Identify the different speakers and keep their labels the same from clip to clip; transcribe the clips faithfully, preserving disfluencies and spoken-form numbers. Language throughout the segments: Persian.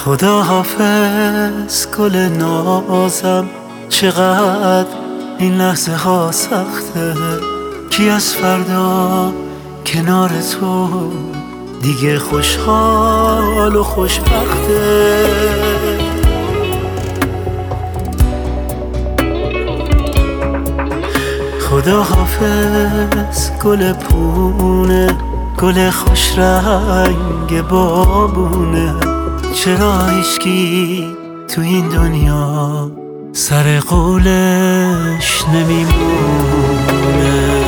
Speaker 1: خدا حافظ گل نازم، چقدر این لحظه ها سخته. کی از فردا کنار تو دیگه خوشحال و خوشبخته. خدا حافظ گل پونه، گل خوش رنگ بابونه. چرا هیچکی تو این دنیا سر قولش نمیمونه؟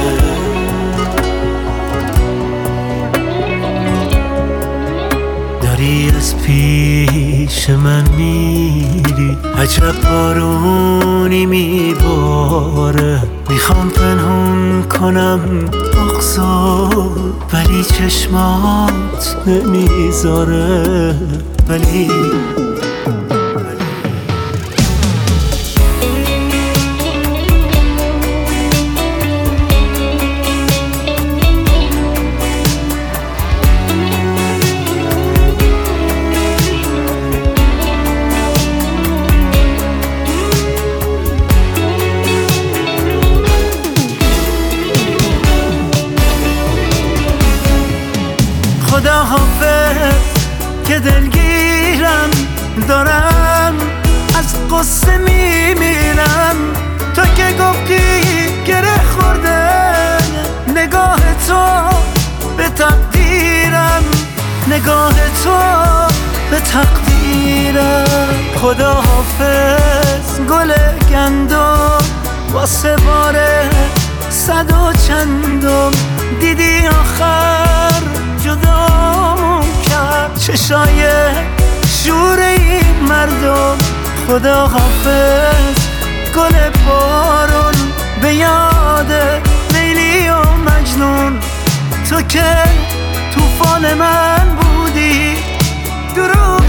Speaker 1: داری از پیش من میری، عجب بارونی میباره. میخوام پنهون کنم بغضو ولی چشمات نمیذاره. ولی خدا حافظ که دلگیرم، دارم از قصه میمیرم. تو که گفتی گره خورده نگاه تو به تقدیرم، نگاه تو به تقدیرم. خدا حافظ گل گندم، واسه باره صد و چندم. دیدی آخر جدامون کرد چشای شور این مردم. خدا حافظ گل بارون، به یاد لیلی و مجنون. تو که توفان من بودی، درود